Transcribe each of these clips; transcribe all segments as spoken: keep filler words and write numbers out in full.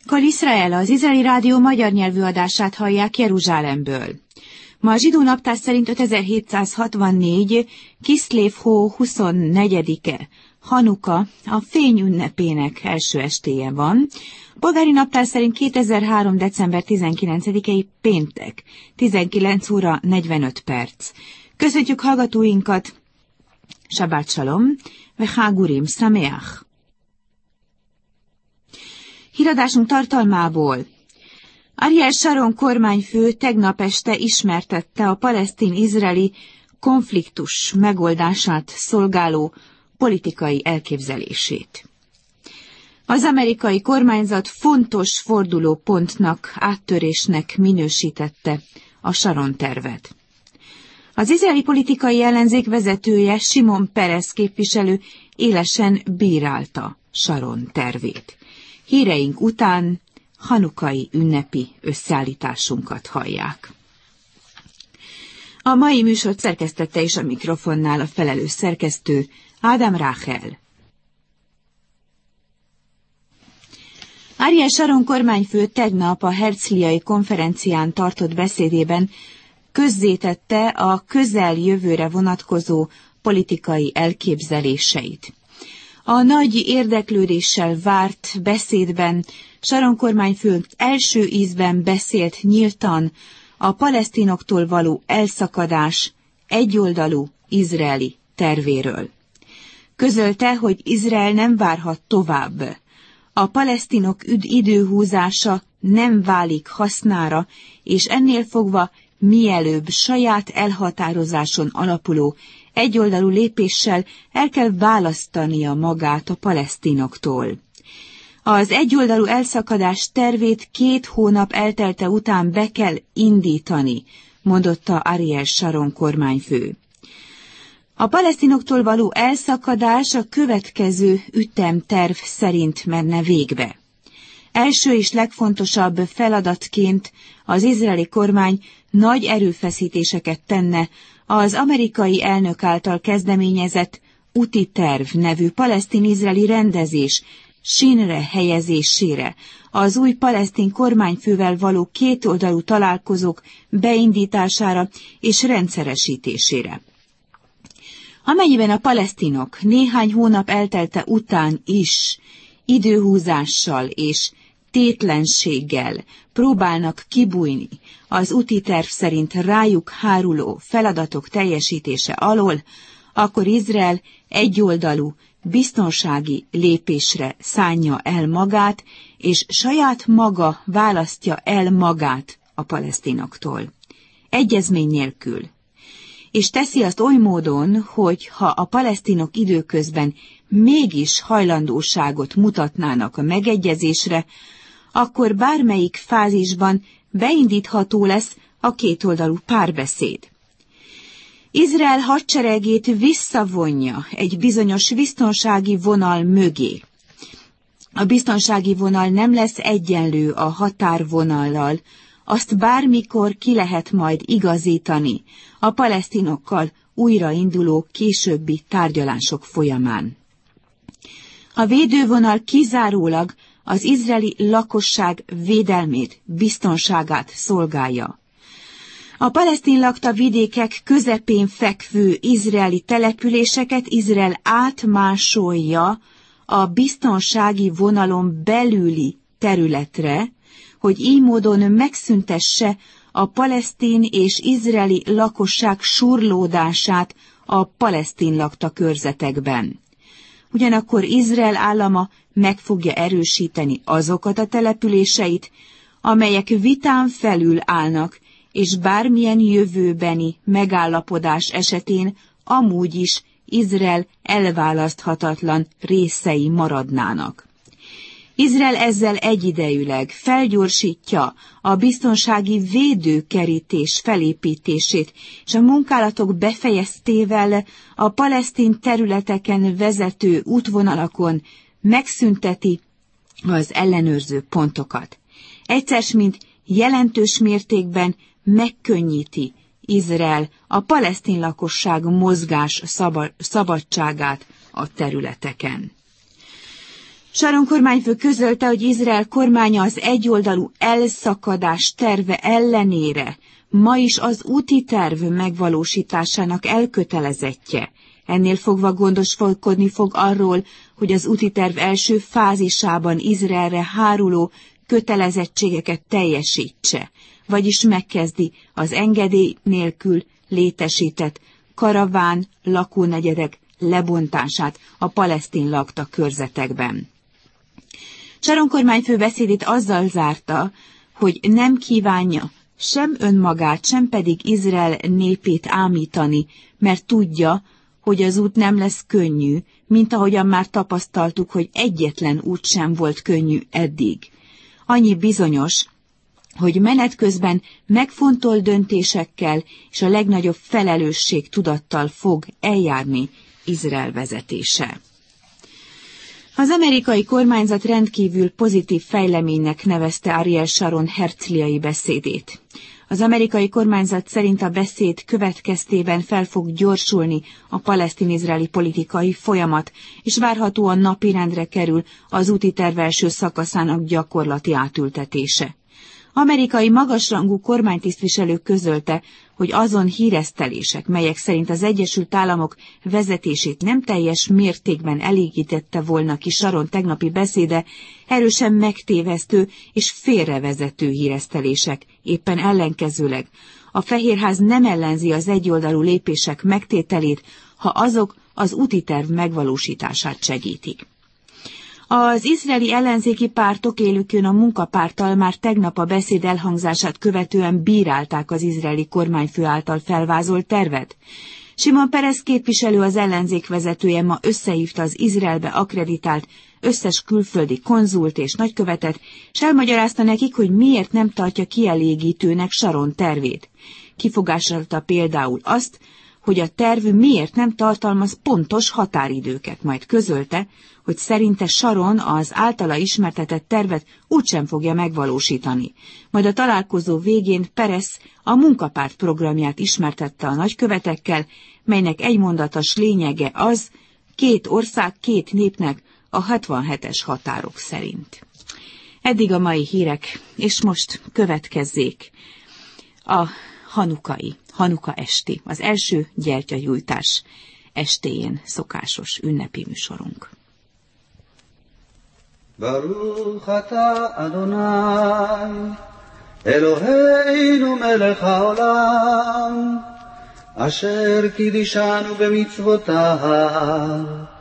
Kol Israel, az izraeli rádió magyar nyelvű adását hallják Jeruzsálemből. Ma a zsidó naptár szerint ötezer-hétszázhatvannégy. Kiszlév hó huszonnegyedike, Hanuka, a fény ünnepének első estéje van. A polgári naptár szerint kétezer-három. december tizenkilencedikei péntek, tizenkilenc óra negyvenöt perc. Köszöntjük hallgatóinkat, Shabbat Shalom, Vechagurim Sameach. Híradásunk tartalmából. Ariel Sharon kormányfő tegnap este ismertette a palesztin-izraeli konfliktus megoldását szolgáló politikai elképzelését. Az amerikai kormányzat fontos fordulópontnak, áttörésnek minősítette a Sharon tervet. Az izraeli politikai ellenzék vezetője, Simon Peres képviselő élesen bírálta Sharon tervét. Híreink után hanukai ünnepi összeállításunkat hallják. A mai műsort szerkesztette és a mikrofonnál a felelős szerkesztő Ádám Ráhel. Ariel Sharon kormányfő tegnap a herzliai konferencián tartott beszédében közzétette a közeljövőre vonatkozó politikai elképzeléseit. A nagy érdeklődéssel várt beszédben Sharon kormányfő első ízben beszélt nyíltan a palesztinoktól való elszakadás egyoldalú izraeli tervéről. Közölte, hogy Izrael nem várhat tovább. A palesztinok időhúzása nem válik hasznára, és ennél fogva mielőbb saját elhatározáson alapuló egyoldalú lépéssel el kell választania magát a palesztinoktól. Az egyoldalú elszakadás tervét két hónap eltelte után be kell indítani, mondotta Ariel Sharon kormányfő. A palesztinoktól való elszakadás a következő ütemterv szerint menne végbe. Első és legfontosabb feladatként az izraeli kormány nagy erőfeszítéseket tenne az amerikai elnök által kezdeményezett úti terv nevű palesztin-izraeli rendezés sínre helyezésére, az új palesztin kormányfővel való kétoldalú találkozók beindítására és rendszeresítésére. Amennyiben a palesztinok néhány hónap eltelte után is időhúzással és tétlenséggel próbálnak kibújni az úti terv szerint rájuk háruló feladatok teljesítése alól, akkor Izrael egyoldalú, biztonsági lépésre szánja el magát, és saját maga választja el magát a palesztinoktól. Egyezmény nélkül. És teszi azt oly módon, hogy ha a palesztinok időközben mégis hajlandóságot mutatnának a megegyezésre, akkor bármelyik fázisban beindítható lesz a kétoldalú párbeszéd. Izrael hadseregét visszavonja egy bizonyos biztonsági vonal mögé. A biztonsági vonal nem lesz egyenlő a határvonallal, azt bármikor ki lehet majd igazítani a palesztinokkal újrainduló későbbi tárgyalások folyamán. A védővonal kizárólag az izraeli lakosság védelmét, biztonságát szolgálja. A palesztin lakta vidékek közepén fekvő izraeli településeket Izrael átmásolja a biztonsági vonalon belüli területre, hogy így módon megszüntesse a palesztin és izraeli lakosság surlódását a palesztin lakta körzetekben. Ugyanakkor Izrael állama meg fogja erősíteni azokat a településeit, amelyek vitán felül állnak, és bármilyen jövőbeni megállapodás esetén amúgy is Izrael elválaszthatatlan részei maradnának. Izrael ezzel egyidejűleg felgyorsítja a biztonsági védőkerítés felépítését, és a munkálatok befejeztével a palesztin területeken vezető útvonalakon megszünteti az ellenőrző pontokat. Egyszer mint jelentős mértékben megkönnyíti Izrael a palesztin lakosság mozgás szabadságát a területeken. Sharon kormányfő közölte, hogy Izrael kormánya az egyoldalú elszakadás terve ellenére ma is az úti terv megvalósításának elkötelezettje. Ennél fogva gondoskodni fog arról, hogy az úti terv első fázisában Izraelre háruló kötelezettségeket teljesítse, vagyis megkezdi az engedély nélkül létesített karaván lakónegyedek lebontását a palesztin lakta körzetekben. Sharon kormányfő beszédét azzal zárta, hogy nem kívánja sem önmagát, sem pedig Izrael népét ámítani, mert tudja, hogy az út nem lesz könnyű, mint ahogyan már tapasztaltuk, hogy egyetlen út sem volt könnyű eddig. Annyi bizonyos, hogy menet közben megfontolt döntésekkel és a legnagyobb felelősség tudattal fog eljárni Izrael vezetése. Az amerikai kormányzat rendkívül pozitív fejleménynek nevezte Ariel Sharon herzliai beszédét. Az amerikai kormányzat szerint a beszéd következtében fel fog gyorsulni a palesztin-izraeli politikai folyamat, és várhatóan napirendre kerül az úti terv első szakaszának gyakorlati átültetése. Amerikai magasrangú kormánytisztviselő közölte, hogy azon híresztelések, melyek szerint az Egyesült Államok vezetését nem teljes mértékben elégítette volna ki Sharon tegnapi beszéde, erősen megtévesztő és félrevezető híresztelések, éppen ellenkezőleg. A Fehérház nem ellenzi az egyoldalú lépések megtételét, ha azok az úti terv megvalósítását segítik. Az izraeli ellenzéki pártok, élükön a munkapárttal már tegnap a beszéd elhangzását követően bírálták az izraeli kormányfő által felvázolt tervet. Simon Peres képviselő, az ellenzék vezetője ma összehívta az Izraelbe akkreditált összes külföldi konzult és nagykövetet, s elmagyarázta nekik, hogy miért nem tartja kielégítőnek Sharon tervét. Kifogásolta például azt, hogy a terv miért nem tartalmaz pontos határidőket, majd közölte, hogy szerinte Sharon az általa ismertetett tervet úgysem fogja megvalósítani. Majd a találkozó végén Peres a munkapárt programját ismertette a nagykövetekkel, melynek egymondatos lényege az, két ország, két népnek a hatvanhetes határok szerint. Eddig a mai hírek, és most következzék a hanukai, hanuka esti, az első gyertyagyújtás estéjén szokásos ünnepi műsorunk. Baruch ata Adonai, Eloheinu melech haolam, asher kidishanu b'mitzvotav,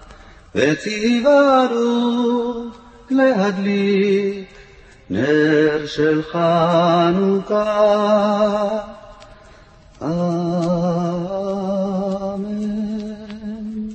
vetzivanu lehadlik ner shel Chanukah. Amen.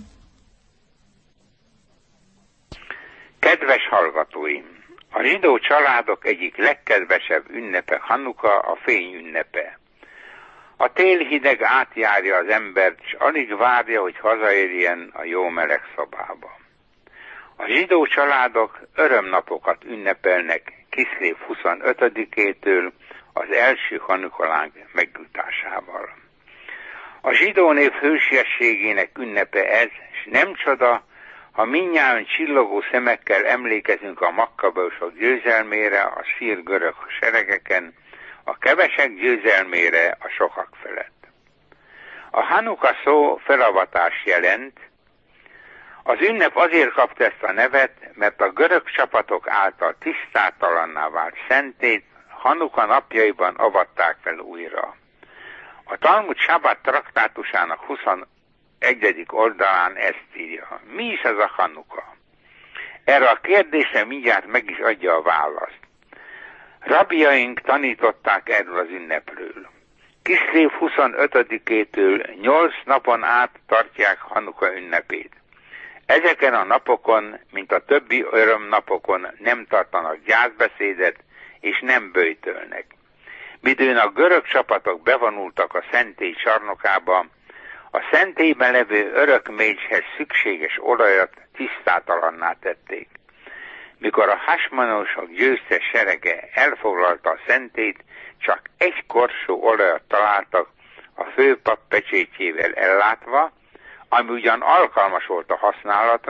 Kedves hallgatóim! A zsidó családok egyik legkedvesebb ünnepe Hanuka, a fény ünnepe. A tél hideg átjárja az embert, és alig várja, hogy hazaérjen a jó meleg szobába. A zsidó családok örömnapokat ünnepelnek Kiszlév huszonötödikétől, az első hanukalánk meggyújtásával. A zsidó nép hősiességének ünnepe ez, és nem csoda, ha mindnyájan csillogó szemekkel emlékezünk a makkabeusok győzelmére a szír görög seregeken, a kevesek győzelmére a sokak felett. A Hanuka szó felavatás jelent. Az ünnep azért kapta ezt a nevet, mert a görög csapatok által tisztátalanná vált szentét Hanuka napjaiban avatták fel újra. A Talmud Sabbat traktátusának huszonegyedik oldalán ezt írja. Mi is ez a Hanuka? Erre a kérdésre mindjárt meg is adja a választ. Rabjaink tanították erről az ünnepről. Kiszlév huszonötödikétől nyolc napon át tartják Hanuka ünnepét. Ezeken a napokon, mint a többi örömnapokon nem tartanak gyászbeszédet, és nem böjtölnek. Midőn a görög csapatok bevonultak a szentély csarnokába, a szentélyben levő örökmécshez szükséges olajat tisztátalanná tették. Mikor a hasmonosok győztes serege elfoglalta a szentélyt, csak egy korsó olajat találtak a főpap pecsétjével ellátva, ami ugyan alkalmas volt a használatra,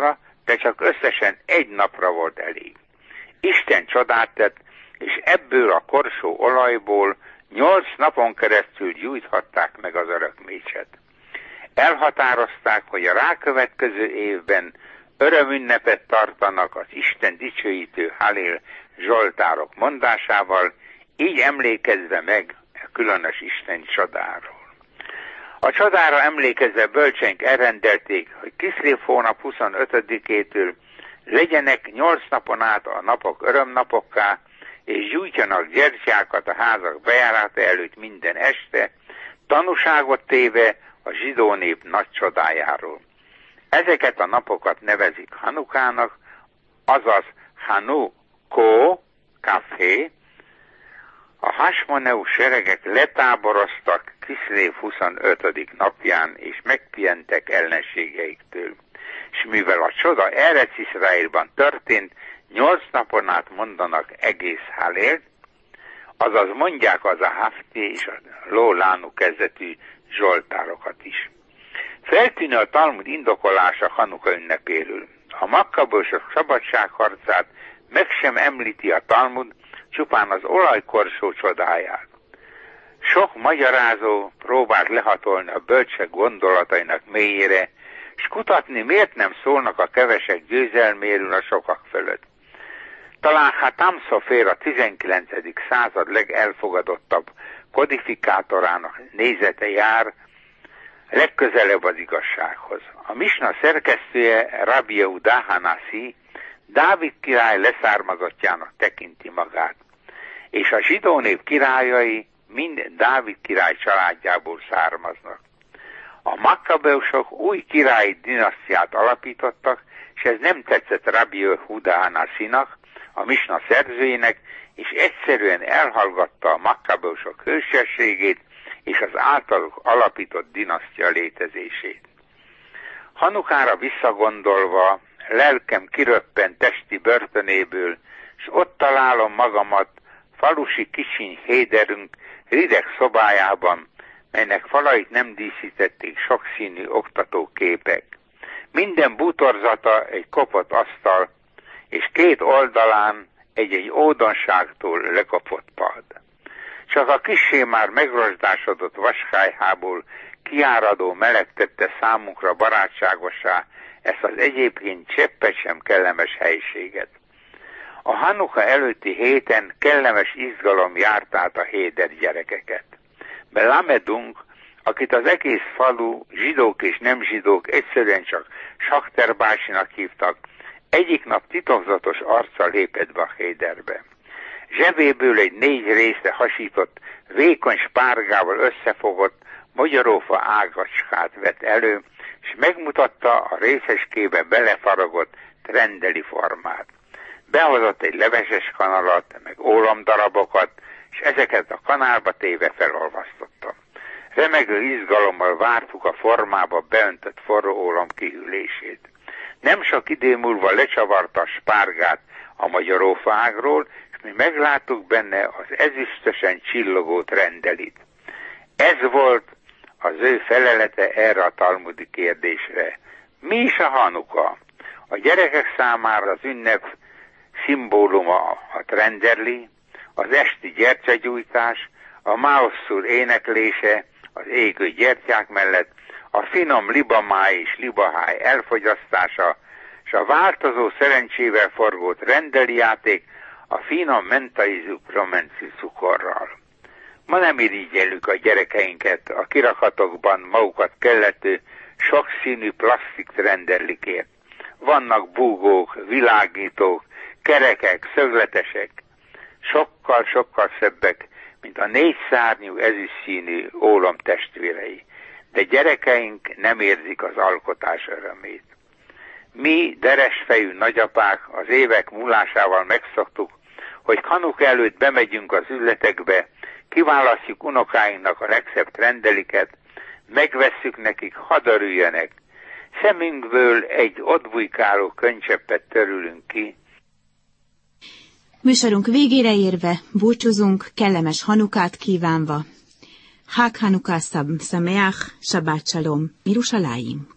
de csak összesen egy napra volt elég. Isten csodát tett, és ebből a korsó olajból nyolc napon keresztül gyújthatták meg az örökmécset. Elhatározták, hogy a rákövetkező évben örömünnepet tartanak az Isten dicsőítő Hallél zsoltárok mondásával, így emlékezve meg a különös Isten csodáról. A csodára emlékezve bölcseink elrendelték, hogy Kiszlév hónap huszonötödikétől legyenek nyolc napon át a napok örömnapokká, és gyújtjanak gyertyákat a házak bejárata előtt minden este, tanúságot téve a zsidó nép nagy csodájáról. Ezeket a napokat nevezik Hanukának, azaz Hanukó, kafé. A Hasmoneu seregek letáboroztak Kiszlév huszonötödik napján, és megpihentek ellenségeiktől. És mivel a csoda Erec Iszraélban történt, nyolc napon át mondanak egész Hallélt, azaz mondják az a Hafti és a Lólánu kezdetű zsoltárokat is. Feltűnő a Talmud indokolása Hanuka ünnepéről. A makkabósok szabadságharcát meg sem említi a Talmud, csupán az olajkorsó csodáját. Sok magyarázó próbált lehatolni a bölcsek gondolatainak mélyére, és kutatni, miért nem szólnak a kevesek győzelméről a sokak fölött. Talán Hatam Szofer a tizenkilencedik század legelfogadottabb kodifikátorának nézete jár legközelebb az igazsághoz. A misna szerkesztője Rabbi Yehuda Hanasi Dávid király leszármazottjának tekinti magát, és a zsidó nép királyai mind Dávid király családjából származnak. A makkabeusok új királyi dinasztiát alapítottak, és ez nem tetszett Rabbi Yehuda Hanasinak, a misna szerzőjének, és egyszerűen elhallgatta a makkabeusok hősességét és az általuk alapított dinasztia létezését. Hanukára visszagondolva, lelkem kiröppen testi börtönéből, és ott találom magamat falusi kicsiny héderünk rideg szobájában, melynek falait nem díszítették sokszínű oktatóképek. Minden bútorzata egy kopott asztal, és két oldalán egy-egy ódonságtól lekopott pad. Csak a kissé már megrosdásodott vaskályhából kiáradó meleg tette számunkra barátságosá ezt az egyébként cseppet sem kellemes helyiséget. A Hanuka előtti héten kellemes izgalom járt át a héder gyerekeket. Belamedunk, akit az egész falu, zsidók és nem zsidók egyszerűen csak Sakterbásinak hívtak, egyik nap titokzatos arccal lépett be a héderbe. Zsebéből egy négy részre hasított, vékony spárgával összefogott magyarófa ágacskát vett elő, és megmutatta a részecskébe belefaragott trendeli formát. Behozott egy leveses kanalat, meg ólomdarabokat, és ezeket a kanálba téve felolvasztotta. Remegő izgalommal vártuk a formába beöntött forró ólom kihűlését. Nem sok idő múlva lecsavarta a spárgát a magyarófa ágról, és mi megláttuk benne az ezüstösen csillogó trendelit. Ez volt az ő felelete erre a talmudi kérdésre. Mi is a Hanuka? A gyerekek számára az ünnep szimbóluma a trenderli, az esti gyertyagyújtás, a máosszúr éneklése az égő gyertyák mellett, a finom libamáj és libaháj elfogyasztása, és a változó szerencsével forgott rendeli játék a finom mentaízú promenci cukorral. Ma nem irigyeljük a gyerekeinket a kirakatokban magukat kellető sokszínű plastik renderlikért. Vannak búgók, világítók, kerekek, szögletesek, sokkal-sokkal szebbek, mint a négy szárnyú ezüstszínű ólom testvérei. De gyerekeink nem érzik az alkotás örömét. Mi, deresfejű nagyapák, az évek múlásával megszoktuk, hogy Hanuka előtt bemegyünk az üzletekbe, kiválasztjuk unokáinknak a legszebb trendeliket, megvesszük nekik, hadd örüljenek. Szemünkből egy ott bujkáló könycseppet törülünk ki. Műsorunk végére érve búcsúzunk, kellemes Hanukát kívánva. Hag Hanuka Sameach, Shabbat Shalom, Yerushalayim.